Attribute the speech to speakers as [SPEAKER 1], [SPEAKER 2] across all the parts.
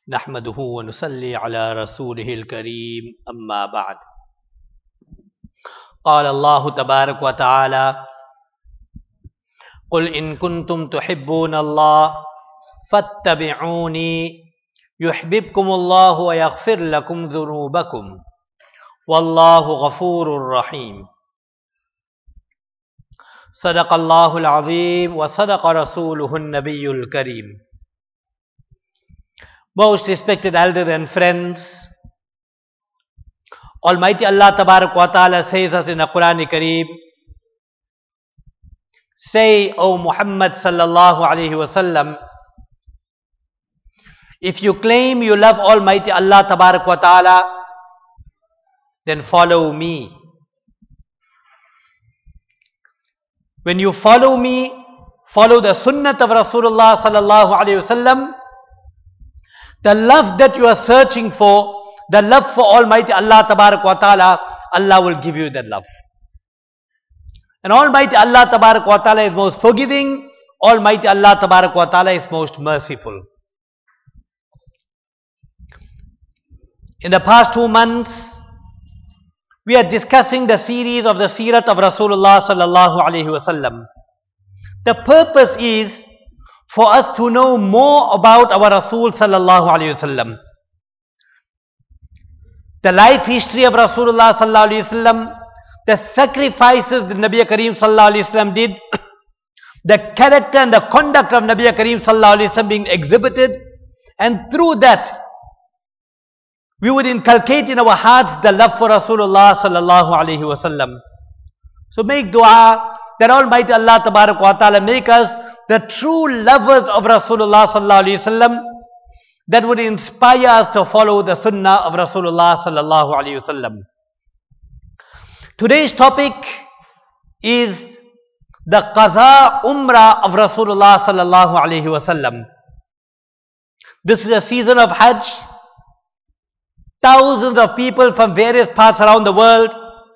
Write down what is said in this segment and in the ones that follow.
[SPEAKER 1] نحمده ونصلي على رسوله الكريم أما بعد قال الله تبارك وتعالى قل إن كنتم تحبون الله فاتبعوني يحببكم الله ويغفر لكم ذنوبكم والله غفور رحيم صدق الله العظيم وصدق رسوله النبي الكريم. Most respected elders and friends, Almighty Allah Tabarak wa Ta'ala says us in the Quran Kareem, say, O Muhammad Sallallahu Alaihi Wasallam, if you claim you love Almighty Allah Tabarak wa Ta'ala, then follow me. When you follow me, follow the sunnah of Rasulullah Sallallahu Alaihi Wasallam, the love that you are searching for, the love for Almighty Allah Tabarak wa Ta'ala, Allah will give you that love. And Almighty Allah Tabarak wa Ta'ala is most forgiving, Almighty Allah Tabarak wa Ta'ala is most merciful. In the past 2 months, we are discussing the series of the Seerat of Rasulullah Sallallahu Alaihi Wasallam. The purpose is for us to know more about our Rasul Sallallahu Alaihi Wasallam. The life history of Rasulullah Sallallahu Alaihi Wasallam, the sacrifices that Nabi Kareem Sallallahu Alaihi Wasallam did, the character and the conduct of Nabi Kareem Sallallahu Alaihi Wasallam being exhibited, and through that, we would inculcate in our hearts the love for Rasulullah Sallallahu Alaihi Wasallam. So make dua that Almighty Allah Tabarak wa Ta'ala make us the true lovers of Rasulullah Sallallahu Alaihi Wasallam, that would inspire us to follow the sunnah of Rasulullah Sallallahu Alaihi Wasallam. Today's topic is the Qaza Umrah of Rasulullah Sallallahu Alaihi Wasallam. This is a season of Hajj. Thousands of people from various parts around the world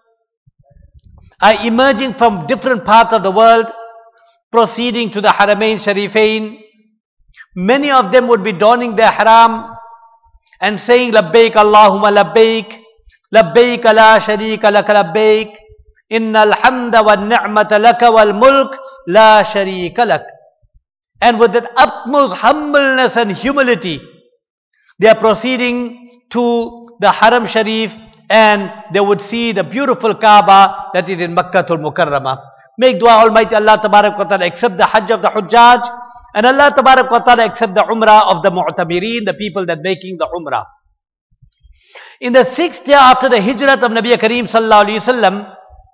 [SPEAKER 1] are emerging from different parts of the world, proceeding to the Haramain Sharifain. Many of them would be donning their haram and saying, Labbaik Allahumma Labbaik, Labbaik la sharika laka Labbaik, Innal hamda wa ni'mata laka wal mulk la sharika lak. And with that utmost humbleness and humility, they are proceeding to the Haram Sharif, and they would see the beautiful Kaaba that is in Makkatul Mukarramah. Make dua Almighty Allah Tabarak wa Ta'ala accept the Hajj of the Hujjaj, and Allah Tabarak wa Ta'ala accept the Umrah of the Mu'tamireen, the people that making the Umrah. In the 6th year after the Hijrat of Nabi Kareem Sallallahu Alaihi Wasallam,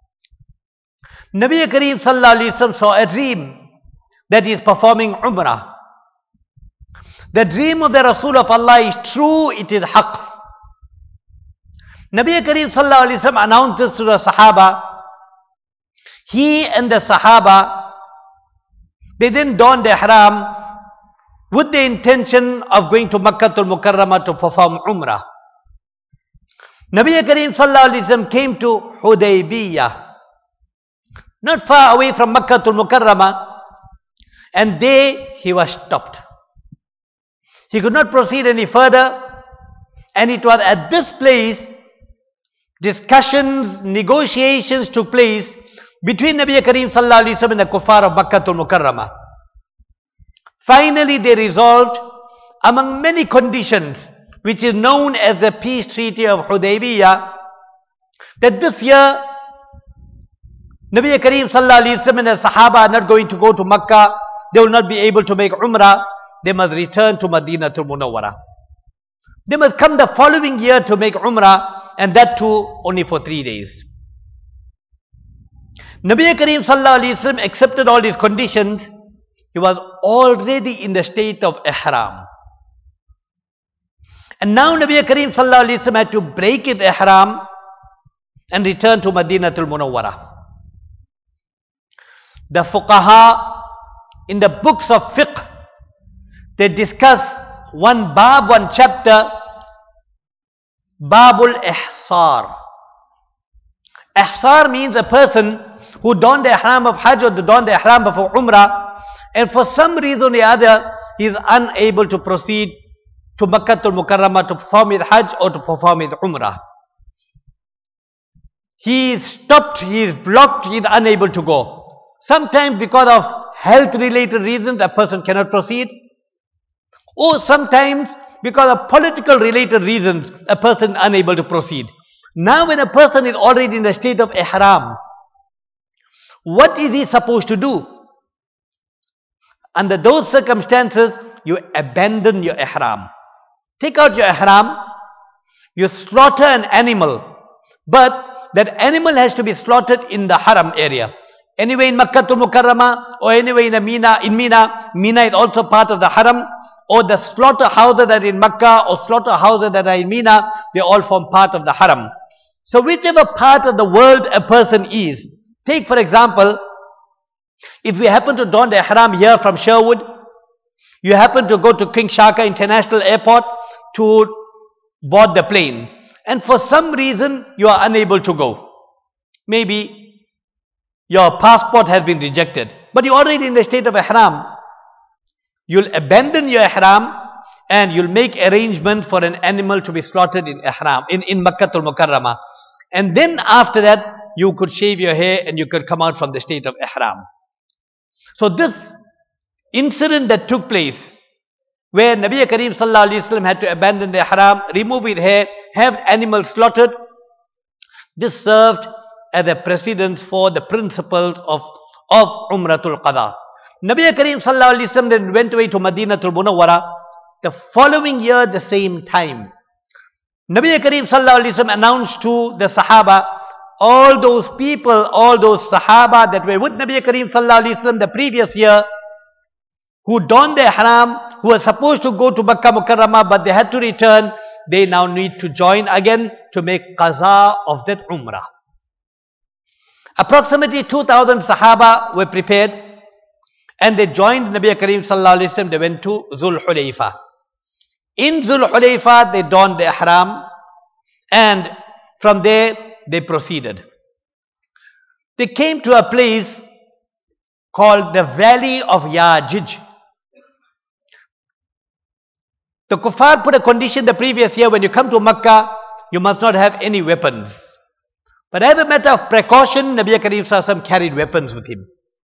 [SPEAKER 1] Nabi Kareem Sallallahu Alaihi Wasallam saw a dream that he is performing Umrah. The dream of the Rasul of Allah is true, it is haqq. Nabi Kareem Sallallahu Alaihi Wasallam announced this to the Sahaba. He and the Sahaba, they didn't don their ihram with the intention of going to Makkatul Mukarramah to perform Umrah. Nabi Kareem Sallallahu Alaihi Wasallam came to Hudaybiyah, not far away from Makkatul Mukarramah, and there he was stopped. He could not proceed any further, and it was at this place discussions, negotiations took place between Nabi Kareem Sallallahu Alaihi Wasallam and the kuffar of Makkatul Mukarramah. Finally, they resolved, among many conditions, which is known as the peace treaty of Hudaybiyah, that this year Nabi Kareem Sallallahu Alaihi Wasallam and the Sahaba are not going to go to Makkah. They will not be able to make Umrah. They must return to Madinatul Munawwarah. They must come the following year to make Umrah, and that too only for 3 days. Nabi Kareem Sallallahu Alaihi Wasallam accepted all these conditions. He was already in the state of ihram. And now Nabi Kareem Sallallahu Alaihi Wasallam had to break his ihram and return to Madinatul Munawwarah. The fuqaha in the books of fiqh, they discuss one bab, one chapter, Babul Ihsar. Ihsar means a person who donned the ihram of Hajj or donned the ihram of Umrah, and for some reason or other he is unable to proceed to Makkah al-Mukarramah to perform his Hajj or to perform his Umrah. He is stopped, he is blocked, he is unable to go. Sometimes because of health-related reasons, a person cannot proceed. Or sometimes because of political-related reasons, a person is unable to proceed. Now when a person is already in the state of ihram, what is he supposed to do? Under those circumstances, you abandon your ihram. Take out your ihram, you slaughter an animal, but that animal has to be slaughtered in the haram area. Anyway in Makkah al-Mukarramah or anyway in Mina. Mina is also part of the haram, or the slaughterhouses that are in Makkah or slaughterhouses that are in Mina, they all form part of the haram. So whichever part of the world a person is, take for example, if we happen to don the ihram here from Sherwood, you happen to go to King Shaka International Airport to board the plane, and for some reason you are unable to go. Maybe your passport has been rejected, but you're already in the state of ihram. You'll abandon your ihram and you'll make arrangements for an animal to be slaughtered in ihram, in Makkah al-Mukarramah. And then after that, you could shave your hair and you could come out from the state of ihram. So this incident that took place, where Nabi Kareem Sallallahu Alaihi Wasallam had to abandon the ihram, remove his hair, have animals slaughtered, this served as a precedence for the principles of Umratul Qada. Nabi Kareem Sallallahu Alaihi Wasallam then went away to Madinatul Munawwara. The following year, the same time, Nabi Kareem Sallallahu Alaihi Wasallam announced to the Sahaba, all those people, all those Sahaba that were with Nabi Kareem Sallallahu Alaihi Wasallam the previous year, who donned their ihram, who were supposed to go to Makkah Mukarramah but they had to return, they now need to join again to make qaza of that umrah. Approximately 2,000 Sahaba were prepared and they joined Nabi Kareem Sallallahu Alaihi Wasallam. They went to Zul Hulayfa. In Zul Hulayfa they donned the ihram and from there they proceeded. They came to a place called the Valley of Yajij. The kuffar put a condition the previous year: when you come to Makkah, you must not have any weapons. But as a matter of precaution, Nabi Kareem Sallallahu Alaihi Wasallam carried weapons with him.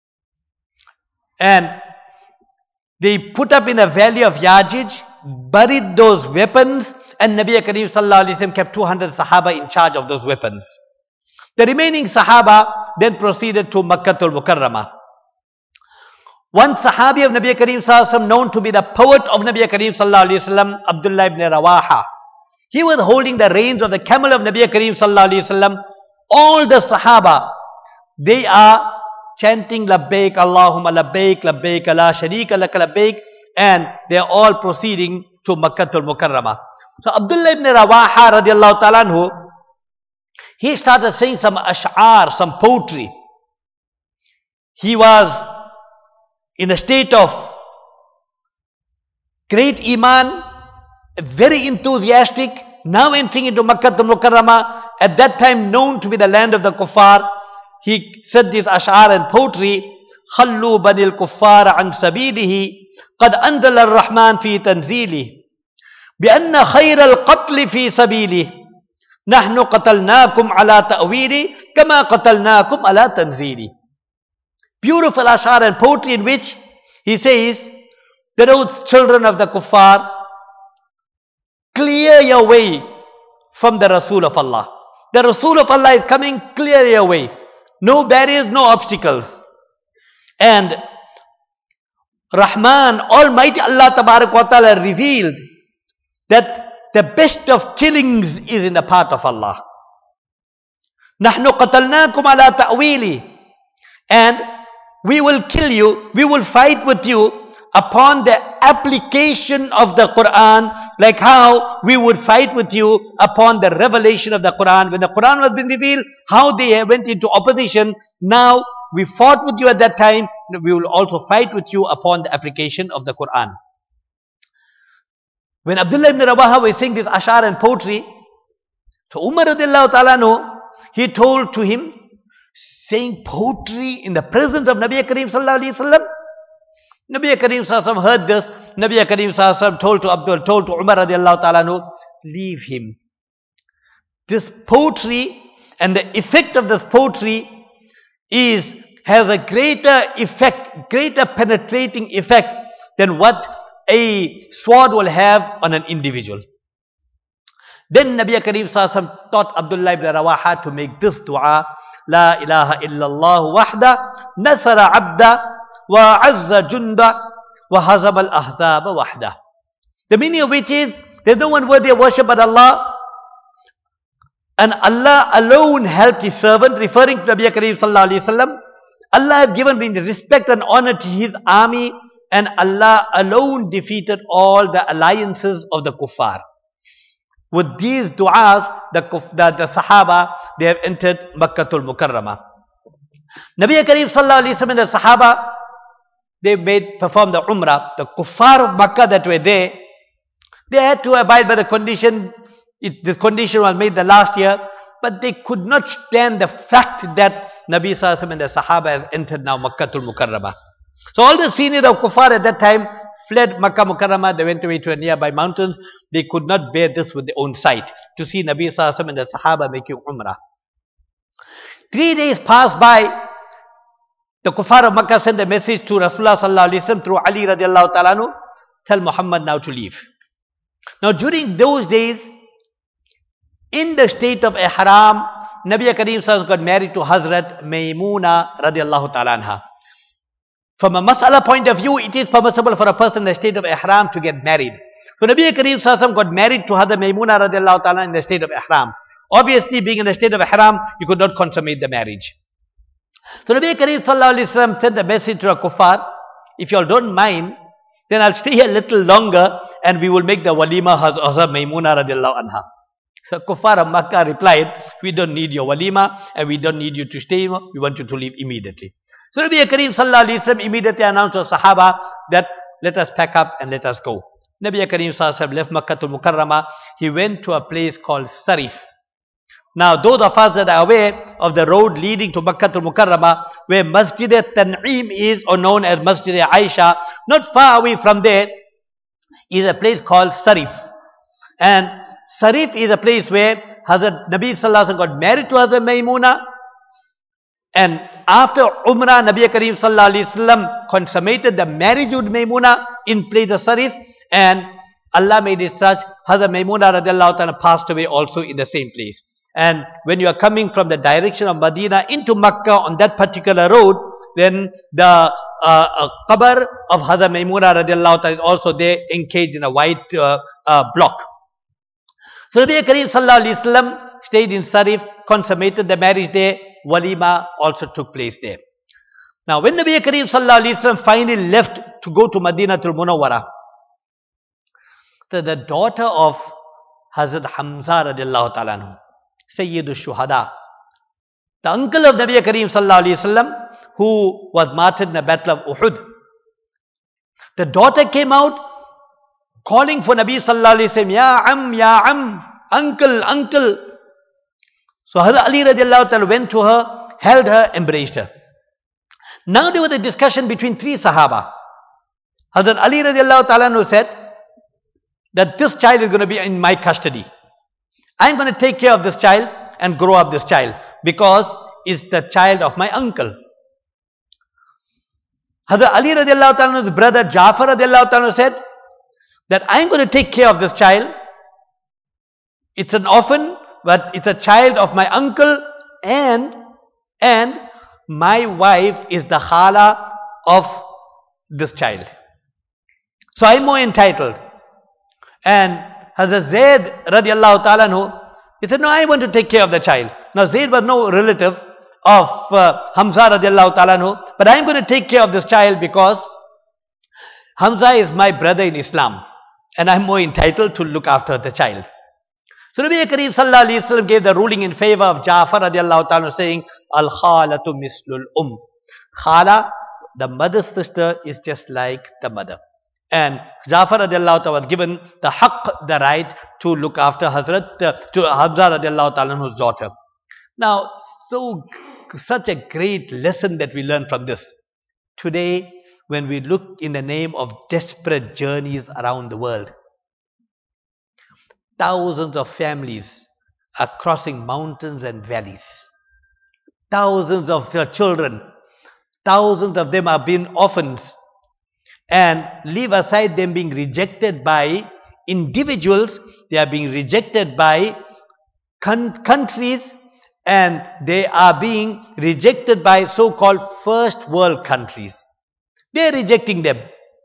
[SPEAKER 1] And they put up in the Valley of Yajij, buried those weapons, and Nabi Kareem Sallallahu Alaihi Wasallam kept 200 Sahaba in charge of those weapons. The remaining Sahaba then proceeded to Makkah al-Mukarramah. One Sahabi of Nabi Kareem Sallallahu Alaihi Wasallam, known to be the poet of Nabi Kareem Sallallahu Alaihi Wasallam, Abdullah ibn Rawaha, he was holding the reins of the camel of Nabi Kareem Sallallahu Alaihi Wasallam. All the Sahaba, they are chanting Labbaik Allahumma Labbaik, Labbaik la sharika laka Labbaik, and they are all proceeding to Makkah al-Mukarramah. So Abdullah ibn Rawaha radiallahu ta'ala anhu, he started saying some ash'ar, some poetry. He was in a state of great iman, very enthusiastic, now entering into Makkah al-Mukarramah, at that time known to be the land of the kuffar. He said this ash'ar and poetry: خَلُّوا بَنِي الْكُفَّارَ عَنْ سَبِيلِهِ قَدْ أَنزَلَ الرَّحْمَنُ فِي تَنزِيلِهِ بِأَنَّ خَيْرَ الْقَتْلِ فِي سَبِيلِهِ نَحْنُ قَتَلْنَاكُمْ عَلَى تَأْوِيلِ كَمَا قَتَلْنَاكُمْ عَلَى تَنزِيلِ. Beautiful ash'ar and poetry in which he says that, O children of the kuffar, clear your way from the Rasul of Allah. The Rasul of Allah is coming, clear your way. No barriers, no obstacles. And Rahman, Almighty Allah Tabarak wa Ta'ala revealed that the best of killings is in the path of Allah. نَحْنُ قَتَلْنَاكُمْ عَلَى تَأْوِيلِ. And we will kill you, we will fight with you upon the application of the Quran, like how we would fight with you upon the revelation of the Quran. When the Quran was being revealed, how they went into opposition. Now we fought with you at that time, we will also fight with you upon the application of the Quran. When Abdullah ibn Rawaha was saying this ash'ar and poetry, so Umar radiallahu ta'ala anhu, he told to him, saying poetry in the presence of Nabi Kareem Sallallahu Alaihi Wasallam? Nabi Kareem Sallallahu Alaihi Wasallam heard this. Nabi Kareem Sallallahu Alaihi Wasallam told to Umar radiallahu ta'ala anhu, leave him. This poetry and the effect of this poetry has a greater effect, greater penetrating effect than what a sword will have on an individual. Then Nabi Kareem Sallallahu Alaihi Wasallam taught Abdullah ibn Rawaha to make this dua: La ilaha illallah wahda, nasara abda, wa azza junda, wa hazab al-ahzab wahda. The meaning of which is, there's no one worthy of worship but Allah, and Allah alone helped His servant, referring to Nabi Kareem Sallallahu Alaihi Wasallam. Allah had given respect and honor to His army, and Allah alone defeated all the alliances of the kuffar. With these du'as, the Sahaba, they have entered Makkatul Mukarramah. Nabi Kareem Sallallahu Alaihi Wasallam and the Sahaba, they performed the Umrah. The kuffar of Makkah that were there, they had to abide by the condition. This condition was made the last year, but they could not stand the fact that Nabi Sallallahu Alaihi Wasallam and the Sahaba has entered now Makkatul Mukarramah. So all the seniors of kuffar at that time fled Makkah Mukarramah. They went away to a nearby mountains. They could not bear this with their own sight, to see Nabi Sallallahu Alaihi Wasallam and the Sahaba making Umrah. 3 days passed by. The kuffar of Makkah sent a message to Rasulullah Sallallahu Alaihi Wasallam through Ali radiallahu ta'ala anhu, tell Muhammad now to leave. Now during those days, in the state of Ihram, Nabi Kareem Sallallahu got married to Hazrat Maymuna radiallahu ta'ala anha. From a mas'ala point of view, it is permissible for a person in the state of Ihram to get married. So Nabi Kareem Sallallahu got married to Hazrat Maymuna radiallahu ta'ala in the state of Ihram. Obviously, being in the state of Ihram, you could not consummate the marriage. So Nabi Kareem Sallallahu Alaihi Wasallam sent a message to a kuffar: if you all don't mind, then I'll stay here a little longer and we will make the walima Hazrat Maymuna radiallahu anha. So kuffar of Makkah replied, we don't need your walima and we don't need you to stay, we want you to leave immediately. So Nabi Kareem Sallallahu Alaihi Wasallam immediately announced to Sahaba that let us pack up and let us go. Nabi Kareem Sallallahu Alaihi Wasallam left Makkatul Mukarramah. He went to a place called Sarif. Now those of us that are aware of the road leading to Makkatul Mukarramah, where Masjid Tan'im is, or known as Masjid Aisha, not far away from there is a place called Sarif. And Sarif is a place where Hazrat Nabi Sallallahu Alaihi Wasallam got married to Hazrat Maymuna, and after Umrah, Nabi Kareem Sallallahu Alaihi Wasallam consummated the marriage with Maymuna in place of Sarif, and Allah made it such, Hazrat Maymuna radiallahu ta'ala passed away also in the same place. And when you are coming from the direction of Medina into Makkah on that particular road, then the qabr of Hazrat Maymuna radiallahu ta'ala is also there, encaged in a white block. So Nabi Kareem Sallallahu Alaihi Wasallam stayed in Sarif, consummated the marriage there. Walima also took place there. Now when Nabi Kareem Sallallahu Alaihi Wasallam finally left to go to Madinatul Munawwara, the daughter of Hazrat Hamza radiallahu ta'ala anhu, Sayyidul Shuhada, the uncle of Nabi Kareem Sallallahu Alaihi Wasallam, who was martyred in the battle of Uhud, the daughter came out calling for Nabi Sallallahu Alaihi Wasallam, Ya Am, uncle, uncle. So Hazrat Ali radiallahu ta'ala went to her, held her, embraced her. Now there was a discussion between three Sahaba. Hazrat Ali radiallahu ta'ala said that this child is going to be in my custody. I'm going to take care of this child and grow up this child because it's the child of my uncle. Hazrat Ali radiallahu ta'ala's brother Jafar radiallahu ta'ala said that I'm going to take care of this child. It's an orphan, but it's a child of my uncle, and my wife is the khala of this child. So I'm more entitled. And Hazrat Zayd radiallahu ta'ala, he said, no, I want to take care of the child. Now Zayd was no relative of Hamza radiallahu ta'ala, but I'm going to take care of this child because Hamza is my brother in Islam and I'm more entitled to look after the child. So Nabi Kareem Sallallahu Alaihi Wasallam gave the ruling in favor of Jafar radiallahu ta'ala, saying, Al-Khalatu mislul Khala, the mother's sister, is just like the mother. And Jafar radiallahu ta'ala was given the haqq, the right to look after to Hamza radiallahu ta'ala's daughter. Now, such a great lesson that we learn from this. Today, when we look in the name of desperate journeys around the world. Thousands of families are crossing mountains and valleys. Thousands of their children, thousands of them are being orphans. And leave aside them being rejected by individuals, they are being rejected by countries, and they are being rejected by so-called first world countries. They are rejecting them.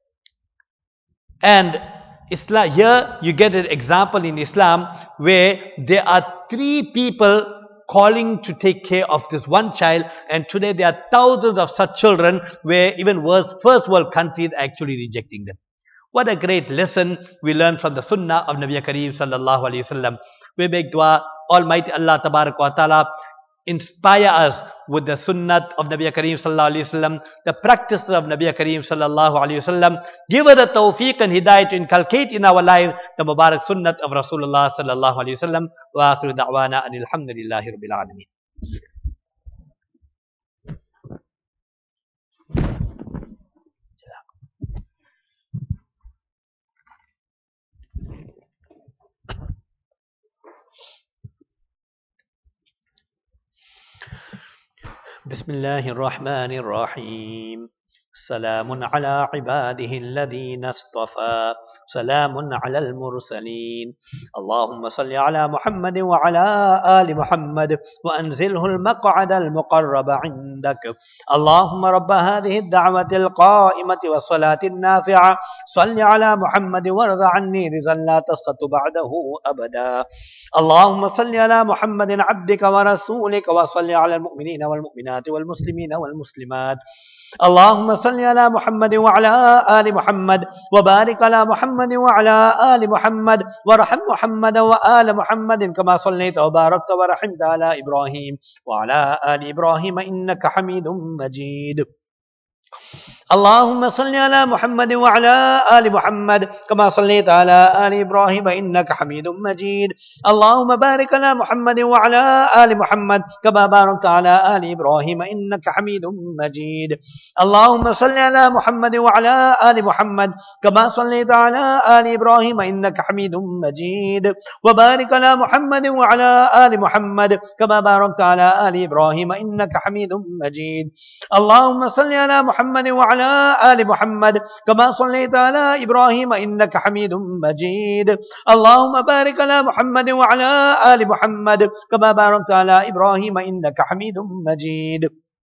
[SPEAKER 1] And Islam, here you get an example in Islam where there are 3 people calling to take care of this one child, and today there are thousands of such children where even worse first world countries are actually rejecting them. What a great lesson we learn from the Sunnah of Nabi Kareem sallallahu alaihi wasallam. We make dua, Almighty Allah tabarak wa ta'ala inspire us with the Sunnah of Nabi Kareem sallallahu alaihi wasallam, the practices of Nabi Kareem sallallahu alaihi wasallam. Give us the tawfiq and hidayah to inculcate in our lives the Mubarak Sunnah of Rasulullah sallallahu alaihi wasallam. Wa akhiru da'wana anil hamdulillahi rabbil alamin. بسم الله الرحمن الرحيم. سلام على عباده الذين اصطفى سلام على المرسلين اللهم صل على محمد وعلى آل محمد وأنزله المقعد المقرب عندك اللهم رب هذه الدعوة القائمة والصلاة النافعة صل على محمد وارض عني رضا لا تسقط بعده أبدا اللهم صل على محمد عبدك ورسولك وصل على المؤمنين والمؤمنات والمسلمين والمسلمات اللهم صل على محمد وعلى آل محمد وبارك على محمد وعلى آل محمد وارحم محمد وآل محمد كما صليت وباركت ورحمت على إبراهيم وعلى آل إبراهيم إنك حميد مجيد اللهم صل على محمد وعلى آل محمد كما صليت على آل إبراهيم إنك حميد مجيد اللهم بارك على محمد وعلى آل محمد كما باركت على آل إبراهيم إنك حميد مجيد اللهم صل على محمد وعلى آل محمد كما صليت على آل إبراهيم إنك حميد مجيد وبارك على محمد وعلى آل محمد كما باركت على آل إبراهيم إنك حميد مجيد اللهم صل على محمد وعلى آل محمد كما صليت على إبراهيم إنك حميد مجيد اللهم بارك على محمد وعلى آل محمد كما باركت على إبراهيم إنك حميد مجيد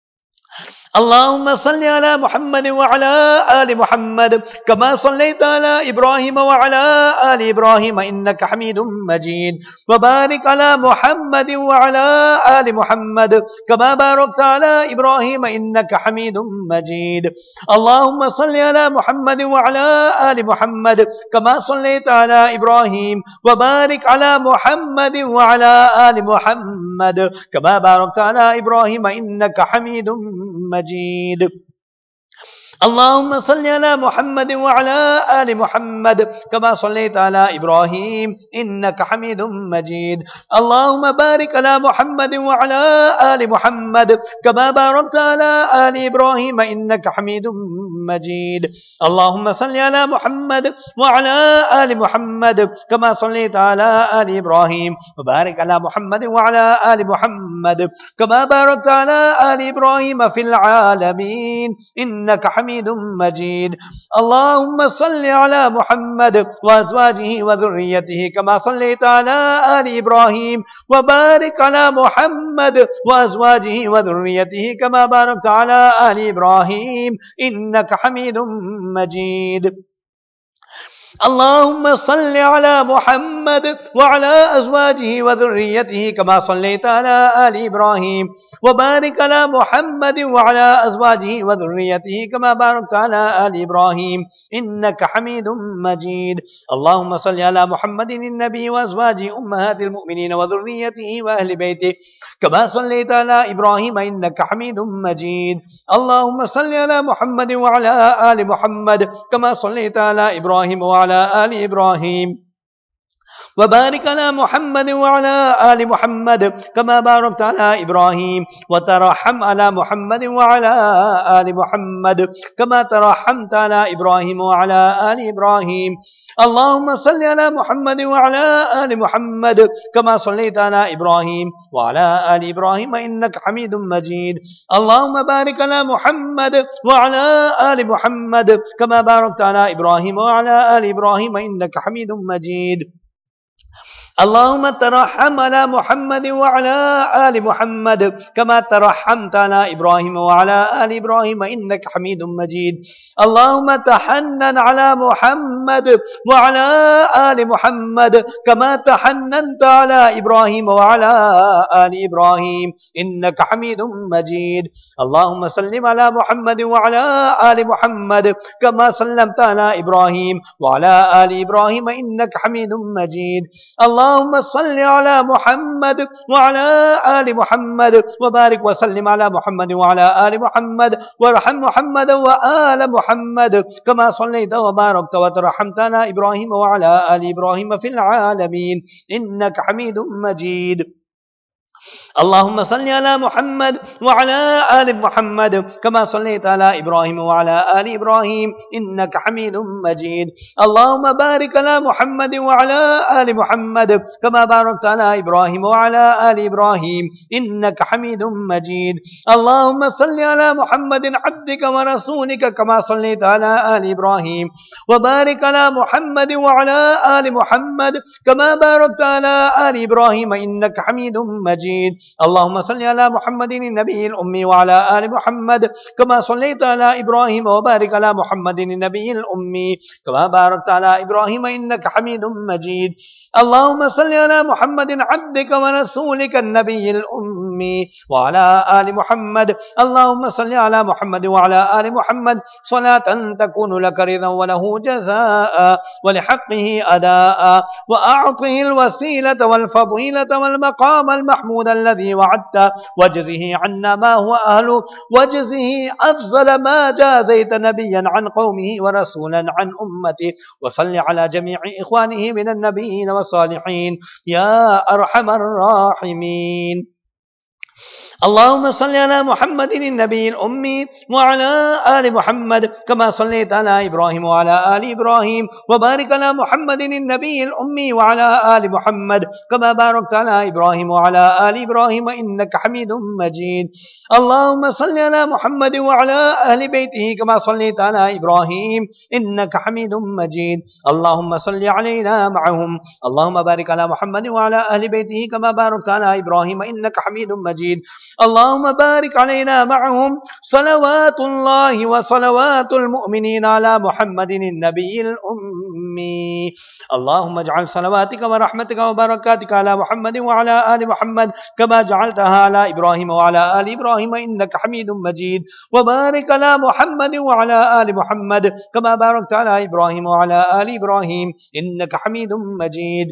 [SPEAKER 1] اللهم صل على محمد وعلى آل محمد كما صليت على إبراهيم وعلى آل إبراهيم إنك حميد مجيد وبارك على محمد وعلى آل محمد كما باركت على إبراهيم إنك حميد مجيد اللهم صل على محمد وعلى آل محمد كما صليت على إبراهيم وبارك على محمد وعلى آل محمد كما باركت على إبراهيم إنك حميد مجيد اللهم صل على محمد وعلى آل محمد كما صليت على إبراهيم إنك حميد مجيد اللهم بارك على محمد وعلى آل محمد كما باركت على آل إبراهيم إنك حميد مجيد اللهم صل على محمد وعلى آل محمد كما صليت على آل إبراهيم وبارك على محمد وعلى آل محمد كما باركت على آل إبراهيم في العالمين إنك حميد مجيد اللهم صل على محمد وأزواجه وذريته كما صليت على آل إبراهيم وبارك على محمد وأزواجه وذريته كما باركت على آل إبراهيم إنك حميد مجيد اللهم صل على محمد وعلى أزواجه وذريته كما صليت على آل إبراهيم وبارك على محمد وعلى أزواجه وذريته كما باركت على آل إبراهيم إنك حميد مجيد اللهم صل على محمد النبي وأزواجه أمهات المؤمنين وذريته وأهل بيته كما صليت على إبراهيم إنك حميد مجيد اللهم صل على محمد وعلى آل محمد كما صليت على إبراهيم وعلى آل إبراهيم وبارك على محمد وعلى آل محمد كما باركت على إبراهيم وترحم على محمد وعلى آل محمد كما ترحمت على إبراهيم وعلى آل إبراهيم. اللهم صل على محمد وعلى آل محمد كما صليت على إبراهيم وعلى آل إبراهيم إنك حميد مجيد. اللهم بارك على محمد وعلى آل محمد كما باركت على إبراهيم وعلى آل إبراهيم إنك حميد مجيد. اللهم ترحم على محمد وعلى آل محمد كما ترحمت على إبراهيم وعلى آل إبراهيم إنك حميد مجيد. اللهم تحنن على محمد وعلى آل محمد كما تحننت على إبراهيم وعلى آل إبراهيم إنك حميد مجيد. اللهم سلم على محمد وعلى آل محمد كما سلمت على إبراهيم وعلى آل إبراهيم إنك حميد مجيد. اللهم صل على محمد وعلى آل محمد وبارك وسلم على محمد وعلى آل محمد وارحم محمد وآل محمد كما صليت وباركت وترحمت على إبراهيم وعلى آل إبراهيم في العالمين إنك حميد مجيد. اللهم صل على محمد وعلى آل محمد كما صليت على إبراهيم وعلى آل إبراهيم إنك حميد مجيد. اللهم بارك على محمد وعلى آل محمد كما باركت على إبراهيم وعلى آل إبراهيم إنك حميد مجيد. اللهم صل على محمد عبدك ورسولك كما صليت على آل إبراهيم وبارك على محمد وعلى آل محمد كما باركت على آل إبراهيم إنك حميد مجيد. اللهم صل على محمد النبي الأمي وعلى آل محمد كما صليت على إبراهيم وبارك على محمد النبي الأمي كما باركت على إبراهيم إنك حميد مجيد. اللهم صل على محمد عبدك ورسولك النبي الأمي وعلى آل محمد. اللهم صل على محمد وعلى آل محمد صلاة تكون لك رضا وله جزاء ولحقه أداء وأعطه الوسيلة والفضيلة والمقام المحمود الذي وعدت واجزه عنا ما هو أهله واجزه أفضل ما جازيت نبيا عن قومه ورسولا عن أمته وصل على جميع إخوانه من النبيين والصالحين يا أرحم الراحمين. اللهم صل على محمد النبي الأمي وعلى آل محمد كما صليت على إبراهيم وعلى آل إبراهيم وبارك على محمد النبي الأمي وعلى آل محمد كما باركت على إبراهيم وعلى آل إبراهيم إنك حميد مجيد. اللهم صل على محمد وعلى أهل بيته كما صليت على إبراهيم إنك حميد مجيد. اللهم صل علينا معهم. اللهم بارك على محمد وعلى أهل بيته كما باركت على إبراهيم إنك حميد مجيد. اللهم بارك علينا معهم صلوات الله وصلوات المؤمنين على محمد النبي الأمي. اللهم اجعل صلواتك ورحمتك وبركاتك على محمد وعلى آل محمد كما جعلتها على إبراهيم وعلى آل إبراهيم إنك حميد مجيد. وبارك على محمد وعلى آل محمد كما باركت على إبراهيم وعلى آل إبراهيم إنك حميد مجيد.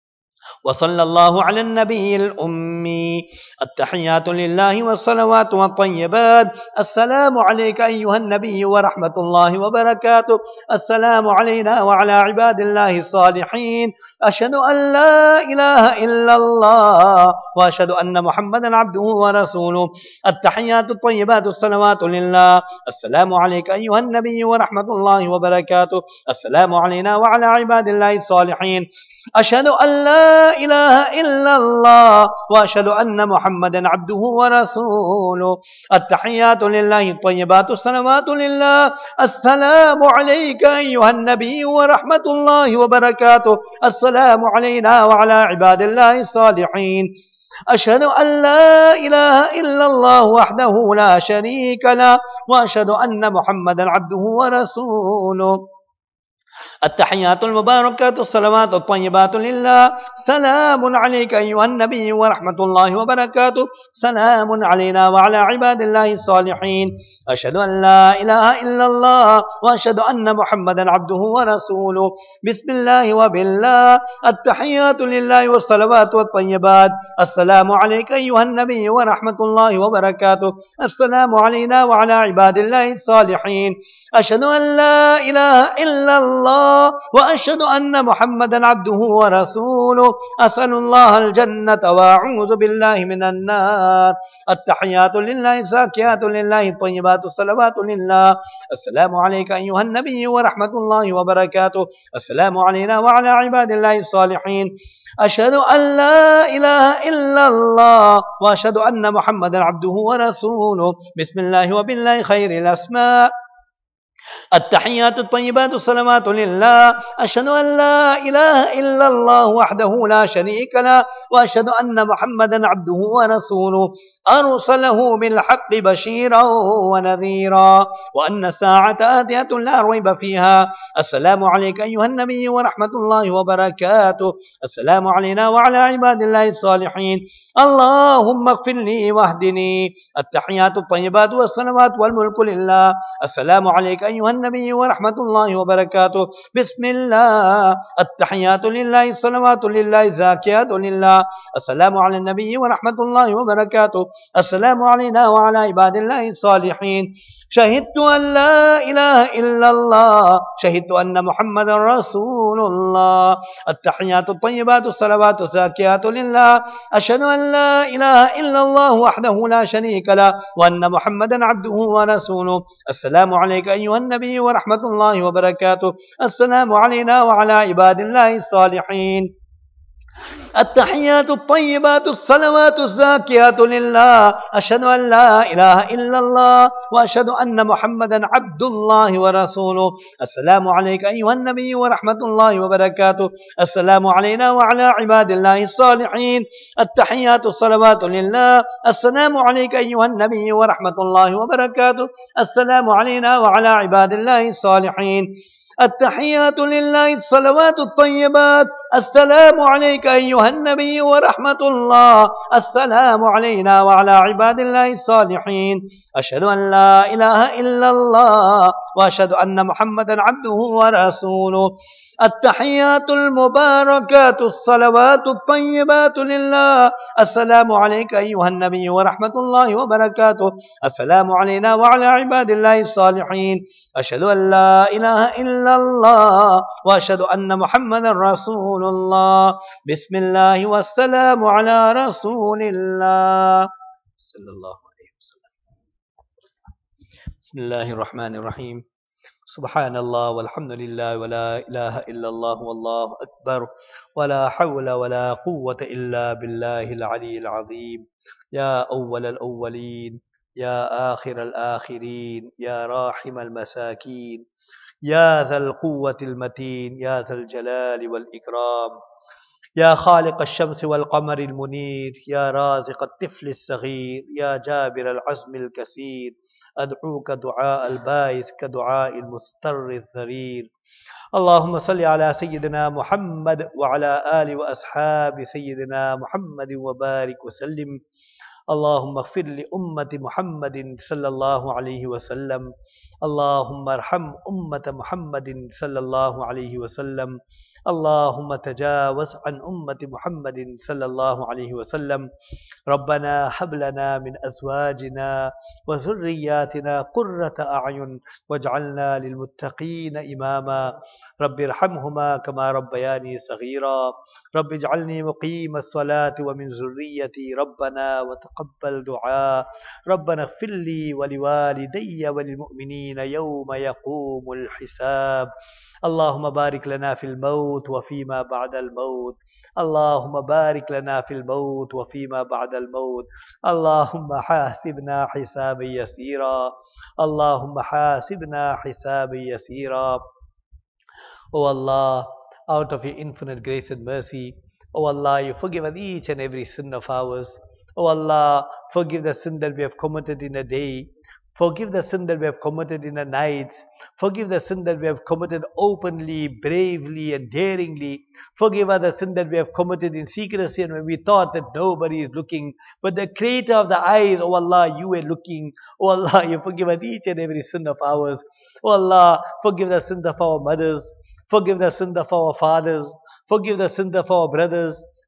[SPEAKER 1] وصلى الله على النبي الأمي. التحيات لله والصلوات والطيبات. السلام عليك أيها النبي ورحمة الله وبركاته. السلام علينا وعلى عباد الله الصالحين. أشهد أن لا إله إلا الله وأشهد أن محمدا عبده ورسوله. التحيات الطيبات الصلوات لله. السلام عليك أيها النبي ورحمة الله وبركاته. السلام علينا وعلى عباد الله الصالحين. أشهد أن لا إله إلا الله وأشهد أن محمدا عبده ورسوله. التحيات لله الطيبات الصلوات لله. السلام عليك أيها النبي ورحمة الله وبركاته. السلام علينا وعلى عباد الله الصالحين. أشهد أن لا إله إلا الله وحده لا شريك له وأشهد أن محمدا عبده ورسوله. التحيات المباركات الصلوات الطيبات لله. سلام عليك أيها النبي ورحمة الله وبركاته. سلام علينا وعلى عباد الله الصالحين. أشهد أن لا إله إلا الله وأشهد أن محمدا عبده ورسوله. بسم الله وبالله. التحيات لله والصلوات والطيبات. السلام عليك أيها النبي ورحمة الله وبركاته. السلام علينا وعلى عباد الله الصالحين. أشهد أن لا إله إلا الله الله وأشهد أن محمدا عبده ورسوله أسأل الله الجنة وأعوذ بالله من النار. التحيات لله الزاكيات لله الطيبات الصلوات لله. السلام عليك أيها النبي ورحمة الله وبركاته. السلام علينا وعلى عباد الله الصالحين. أشهد أن لا إله إلا الله وأشهد أن محمدا عبده ورسوله. بسم الله وبالله خير الأسماء. التحيات الطيبات الصلوات لله. أشهد أن لا إله إلا الله وحده لا شريك له وأشهد أن محمدا عبده ورسوله أرسله بالحق بشيرا ونذيرا وأن الساعة آتية لا ريب فيها. السلام عليك أيها النبي ورحمة الله وبركاته. السلام علينا وعلى عباد الله الصالحين. اللهم اغفر لي واهدني. التحيات الطيبات والصلوات والملك لله. السلام عليك أيها النبي ورحمة الله وبركاته. بسم الله. التحيات لله الصلوات لله زاكيات لله. السلام على النبي ورحمة الله وبركاته. السلام علينا وعلى عباد الله الصالحين. شهدت أن لا إله إلا الله. شهدت أن محمد رسول الله. التحيات الطيبات الصلوات الزاكيات لله. أشهد أن لا إله إلا الله وحده لا شريك له وأن محمدا عبده ورسوله. السلام عليك أيها النبي ورحمة الله وبركاته. السلام علينا وعلى عباد الله الصالحين. التحيات الطيبات الصلوات الزاكيات لله. أشهد أن لا إله إلا الله وأشهد أن محمدا عبد الله ورسوله. السلام عليك أيها النبي ورحمة الله وبركاته. السلام علينا وعلى عباد الله الصالحين. التحيات الصلوات لله. السلام عليك أيها النبي ورحمة الله وبركاته. السلام علينا وعلى عباد الله الصالحين. التحيات لله الصلوات الطيبات. السلام عليك أيها النبي ورحمة الله. السلام علينا وعلى عباد الله الصالحين. أشهد أن لا إله إلا الله وأشهد أن محمدا عبده ورسوله. التحيات المباركات الصلوات الطيبات لله. السلام عليك أيها النبي ورحمة الله وبركاته. السلام علينا وعلى عباد الله الصالحين. أشهد أن لا إله إلا الله وأشهد أن محمدا رسول الله. بسم الله والسلام على رسول الله صلى الله عليه وسلم. بسم الله الرحمن الرحيم. سبحان الله والحمد لله ولا إله إلا الله والله أكبر ولا حول ولا قوة إلا بالله العلي العظيم. يا أول الأولين يا آخر الآخرين يا راحم المساكين يا ذا القوة المتين يا ذا الجلال والإكرام يا خالق الشمس والقمر المنير يا رازق الطفل الصغير يا جابر العزم الكثير. أدعوك دعاء البائس كدعاء المضطر الضرير. اللهم صل على سيدنا محمد وعلى آل وأصحاب سيدنا محمد وبارك وسلم. اللهم اغفر لأمة محمد صلى الله عليه وسلم. اللهم ارحم أمة محمد صلى الله عليه وسلم. اللهم تجاوز عن أمة محمد صلى الله عليه وسلم. ربنا هب لنا من أزواجنا وذرياتنا قرة أعين واجعلنا للمتقين إماما. رب ارحمهما كما ربياني صغيرا. رب اجعلني مقيم الصلاة ومن ذريتي ربنا وتقبل دعاء. ربنا اغفر لي ولوالدي وللمؤمنين يوم يقوم الحساب. اللهم بارك لنا في الموت وفيما بعد الموت. اللهم بارك لنا في الموت وفيما بعد الموت. اللهم حاسبنا حسابا يسيرا. اللهم حاسبنا حسابا يسيرا. O Allah, out of your infinite grace and mercy, O Allah, you forgive us each and every sin of ours. O Allah, forgive the sin that we have committed in a day. Forgive the sin that we have committed in the night. Forgive the sin that we have committed openly, bravely and daringly. Forgive us the sin that we have committed in secrecy and when we thought that nobody is looking. But the creator of the eyes, O Allah, you were looking. O Allah, you forgive us each and every sin of ours. O Allah, forgive the sins of our mothers. Forgive the sins of our fathers. Forgive the sins of our brothers.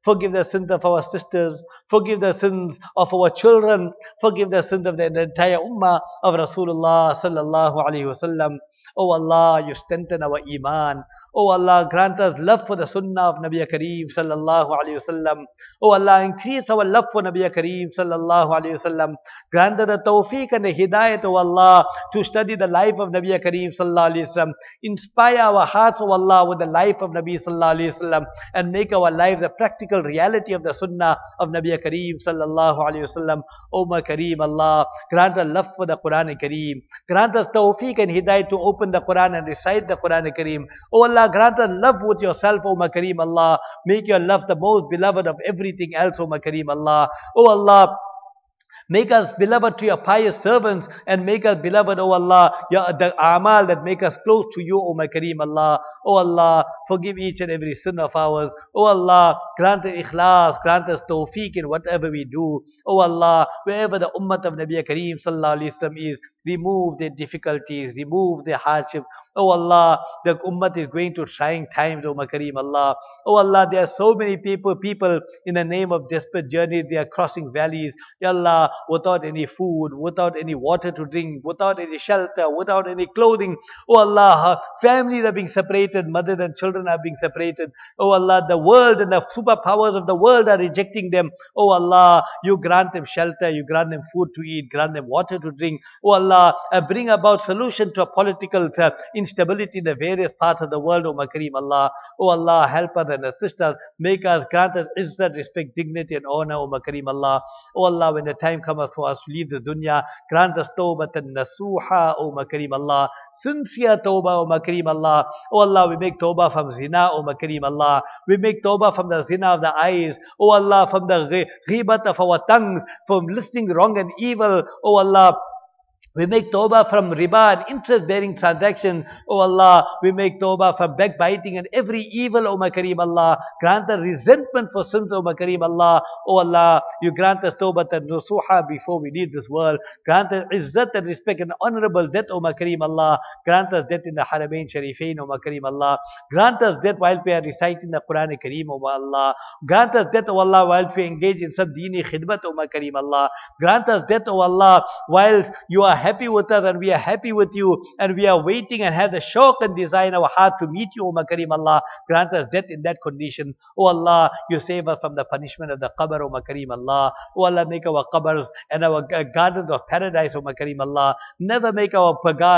[SPEAKER 1] Forgive the sins of our sisters. Forgive the sins of our children. Forgive the sins of the entire ummah of Rasulullah sallallahu alaihi wasallam. Oh Allah, you strengthen our iman. Oh Allah, grant us love for the sunnah of Nabi Kareem sallallahu alaihi wasallam. Oh Allah, increase our love for Nabi Kareem sallallahu alaihi wasallam. Grant us the tawfiq and the hidayat, oh Allah, to study the life of Nabi Kareem sallallahu alaihi wasallam. Inspire our hearts, oh Allah, with the life of Nabi sallallahu alaihi wasallam, and make our lives a practical reality of the sunnah of Nabi Kareem sallallahu alaihi wasallam. Oh my Kareem Allah, grant us love for the Quran Kareem. Grant us tawfiq and hidayat to open the Quran and recite the Quran Kareem. Oh Allah, grant us love with yourself, oh my Kareem Allah. Make your love the most beloved of everything else, oh my Kareem Allah. Oh Allah, make us beloved to your pious servants, and make us beloved, O Allah, the amal that make us close to you, O my Kareem Allah. O Allah, forgive each and every sin of ours. O Allah, grant us ikhlas, grant us tawfiq in whatever we do. O Allah, wherever the ummah of Nabi Kareem sallallahu alaihi wasallam is, remove their difficulties, remove their hardship. Oh Allah, the ummah is going through trying times, O my Kareem Allah. Oh Allah, there are so many people in the name of desperate journeys, they are crossing valleys. Ya Allah, without any food, without any water to drink, without any shelter, without any clothing. Oh Allah, families are being separated, mothers and children are being separated. Oh Allah, the world and the superpowers of the world are rejecting them. Oh Allah, you grant them shelter, you grant them food to eat, grant them water to drink. Oh Allah, bring about solution to a political instability in the various parts of the world, O my Kareem Allah. Oh Allah, help us and assist us, make us, grant us izzat, respect, dignity and honor, O my Kareem Allah. Oh Allah, when the time comes for us to leave the dunya, grant us tawbatan nasuha, O my Kareem Allah. Sincere tawbah, O my Kareem Allah. Oh Allah, we make tawbah from zina, O my Kareem Allah. We make tawbah from the zina of the eyes. Oh Allah, from the ghibat of our tongues, from listening wrong and evil. Oh Allah, we make tawbah from riba and interest-bearing transactions. Oh Allah, we make tawbah from backbiting and every evil, O my Kareem Allah. Grant us resentment for sins, O my Kareem Allah. Oh Allah, you grant us tawbah and nusuha before we leave this world. Grant us izzat and respect and honorable death, O my Kareem Allah. Grant us death in the Haramain Sharifain, O my Kareem Allah. Grant us death while we are reciting the Quran Kareem, O my Allah. Grant us death, O Allah, while we engage in some deeni khidmat, O my Kareem Allah. Grant us death, O Allah, while you are happy with us and we are happy with you, and we are waiting and have the shauq and desire in our heart to meet you, O my Kareem Allah. Grant us death in that condition. O Allah, you save us from the punishment of the qabr, O my Kareem Allah. O Allah, make our qabrs and our gardens of paradise, O my Kareem Allah. Never make our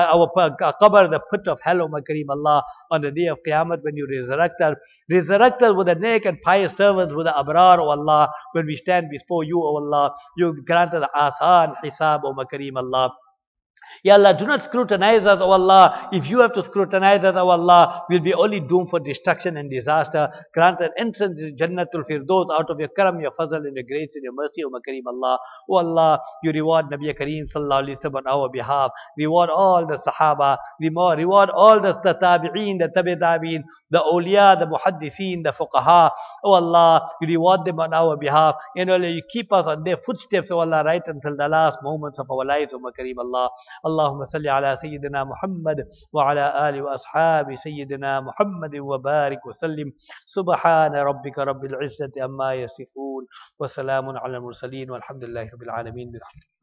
[SPEAKER 1] qabr the pit of hell, O my Kareem Allah. On the day of Qiyamah, when you resurrect us with the naked and pious servants, with the abrar, O Allah. When we stand before you, O Allah, you grant us asan hisab, O my Kareem Allah. Ya Allah, do not scrutinize us, O Allah. If you have to scrutinize us, O Allah, we'll be only doomed for destruction and disaster. Grant an entrance in Jannatul Firdaus out of your karam, your fazl, and your grace and your mercy, O my Kareem Allah. O Allah, you reward Nabi Kareem sallallahu alaihi wasallam on our behalf. Reward all the Sahaba. Reward all the Tabi'een, the Tabi Tabi'een, the awliya, the muhaddithin, the fuqaha. O Allah, you reward them on our behalf. And Allah, you keep us on their footsteps, O Allah, right until the last moments of our lives, O my Kareem Allah. اللهم صل على سيدنا محمد وعلى آله وأصحاب سيدنا محمد وبارك وسلم. سبحان ربك رب العزة عما يصفون وسلام على المرسلين والحمد لله رب العالمين.